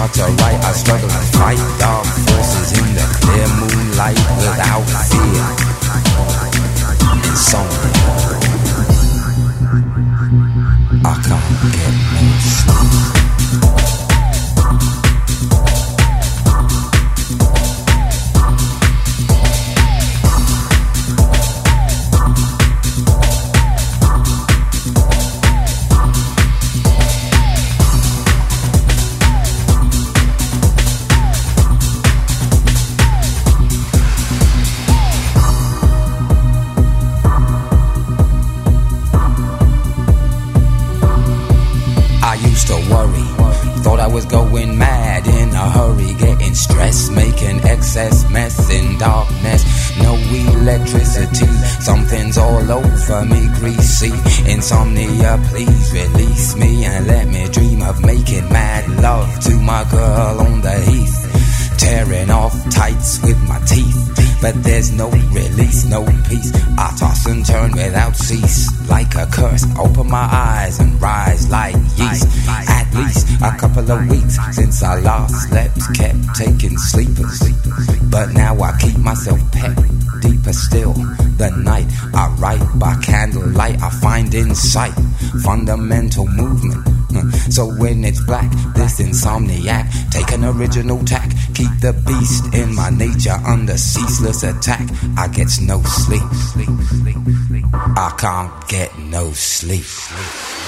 hard to write. I struggle to fight dark forces in the clear moonlight without fear. Insomnia. I can't get no sleep. Going mad in a hurry, getting stressed, making excess mess in darkness. No electricity, something's all over me, greasy. Insomnia, please release me and let me dream of making mad love to my girl on the heath. Tearing off tights with my teeth, but there's no release, no peace. I toss and turn without cease, like a curse. Open my eyes and rise like yeast. At least a couple of weeks since I last slept, kept taking sleepers, but now I keep myself pet. Deeper still, the night I write by candlelight. I find insight, fundamental movement. So when it's black, this insomniac, take an original tack. Keep the beast in my nature under ceaseless attack. I get no sleep. I can't get no sleep.